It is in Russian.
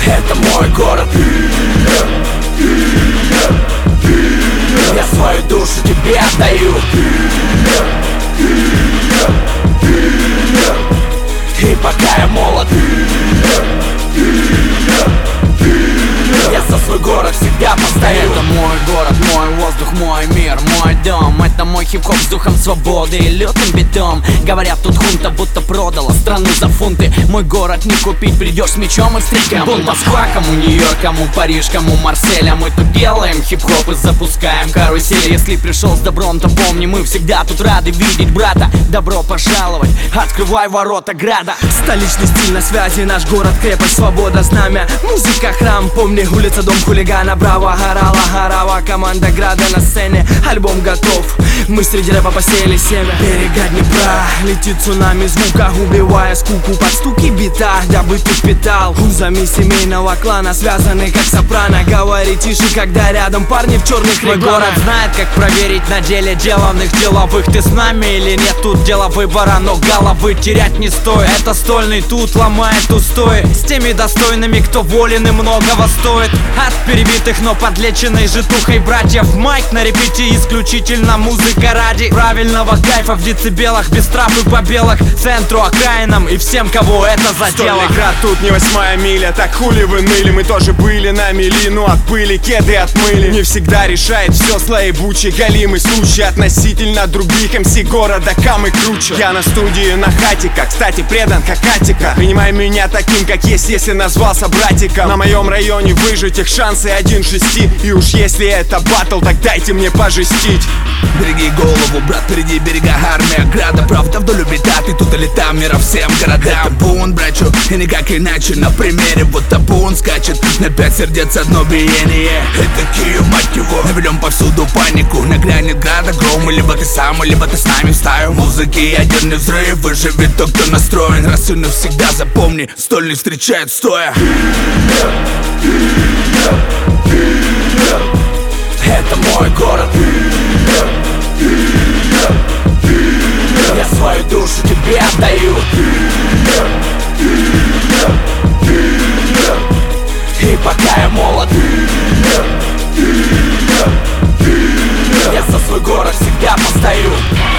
Это мой город. Я свою душу тебе отдаю. И пока я молод, я за свой город всегда постою. Это мой город, мой воздух, мой мир, мой дом. Это мой хип-хоп с духом свободы и лютым битом. Говорят, тут хунта будто продала страну за фунты. Мой город не купить, придешь с мечом и встретим бунт. Москва, кому Нью-Йорк, кому Париж, кому Марсель. А мы тут делаем хип-хоп и запускаем карусель. Если пришел с добром, то помни, мы всегда тут рады видеть брата. Добро пожаловать, открывай ворота града. Столичный стиль на связи, наш город, крепость, свобода, знамя. Музыка, храм, помни, улица, дом хулигана. Браво, горала, горава, команда града на сцене. Альбом готов, мы среди рэпа посеяли семя. Берега Днепра, летит цунами звука, убивая скуку под стуки бита, дабы ты впитал. Узами семейного клана связаны как сопрано. Говори тише, когда рядом парни в черных Мой регланах. город знает, как проверить на деле деланных деловых. Ты с нами или нет, тут дело выбора, но головы терять не стоит. Это стольный, тут ломает устои. С теми достойными, кто волен и многого стоит. От перебитых, но подлеченной житухой братьев. Майк на репите, исключительно музыка ради правильного кайфа в децибелах, без трав и побелок, центру, окраинам и всем, кого это задело. Стольный град, тут не 8-я миля, так хули вы ныли. Мы тоже были на мели, но от пыли кеды отмыли. Не всегда решает все слоебучий, галимый случай. Относительно других МС города камы круче. Я на студии на хатика, кстати, предан как Атика. Принимай меня таким, как есть, если назвался братиком. На моем районе выжить их шансы 1-6. И уж если это батл, так дайте мне пожестить. Береги голову, брат, впереди берега армия града. Правда вдоль убита, ты тут или там, мира всем городам. Это бунт, брачу, и никак иначе. На примере, будто бунт скачет на 5 сердец одно биение. И такие, мать его, наведем повсюду панику. Нагрянет града гром, либо ты сам, либо ты с нами в стаю. Музыки ядерный взрыв, выживет тот, кто настроен. Раз и навсегда запомни, стольник встречает стоя. Это мой город. Я свою душу тебе отдаю. И пока я молод, я за свой город всегда постою.